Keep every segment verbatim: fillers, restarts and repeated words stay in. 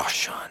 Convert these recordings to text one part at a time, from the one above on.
پروداکشن.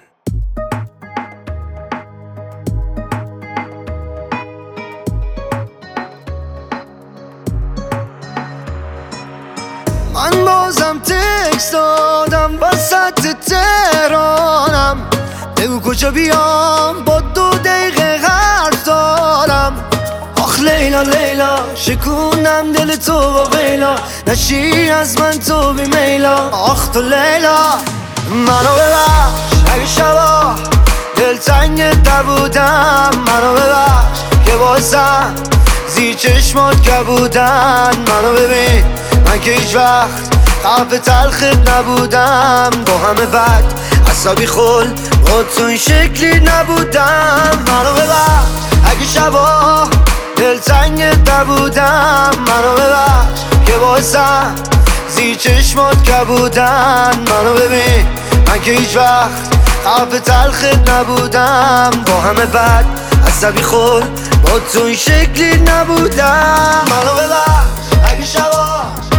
من بازم تکست دادم وسط تهرانم، بگو کجا بیام با دو دقیقه حرف دارم. آخ لیلا لیلا شکونم دل تو با ویلا، نشی از من تو بی میلا. آخ تو لیلا منو ببخش اگه شبا دل تنگت نبودم، منو ببخش که بازم زیر چشمات کبودن. منو ببین من که هیچ وقت قلب تلخت نبودم، با همه بد عصبی خل با تو این شکلی نبودم. منو ببخش اگه شبا دل تنگت نبودم، منو ببخش که بازم زیر چشمات کبودن. منو ببین من که هیچ وقت قلب تلخت نبودم، با همه بد عصبی خل با تو این شکلی نبودم. منو ببخش اگه شبا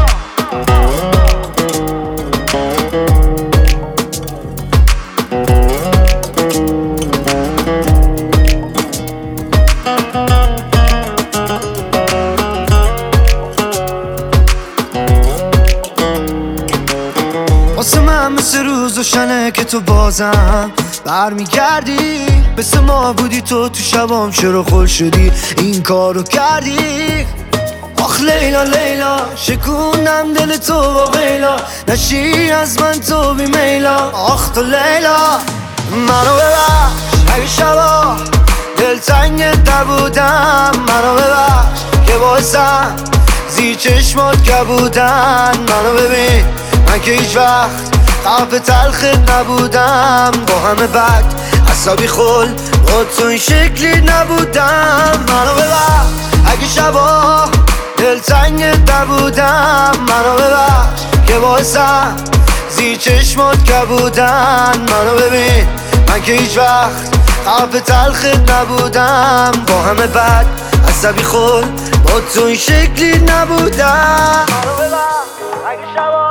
واسه من مثل روز و شنه که تو بازم برمیگردی، مثل ما بودی تو تو شبام چرا خل شدی این کارو کردی. آخ لیلا لیلا شکونم دل تو با ویلا، نشی از من تو بی میلا. آخ تو لیلا منو ببخش اگه شبا دل تنگت نبودم، منو ببخش که بازم زیر چشمات کبودن. منو ببین من که هیچ وقت قلب تلخت نبودم، با همه بد عصبی خل با تو این شکلی نبودم. منو ببخش اگه شبا دل تنگت نبودم، منو ببخش که بازم زیر چشمات کبودن. منو ببین من که هیچ وقت قلب تلخت نبودم، با همه بد عصبی خل با تو این شکلی نبودم. منو ببخش اگه شبا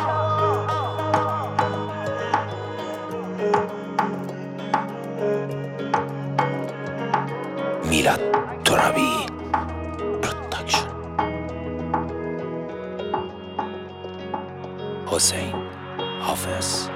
میلاد ترابی پروداکشن. حسین حافظ.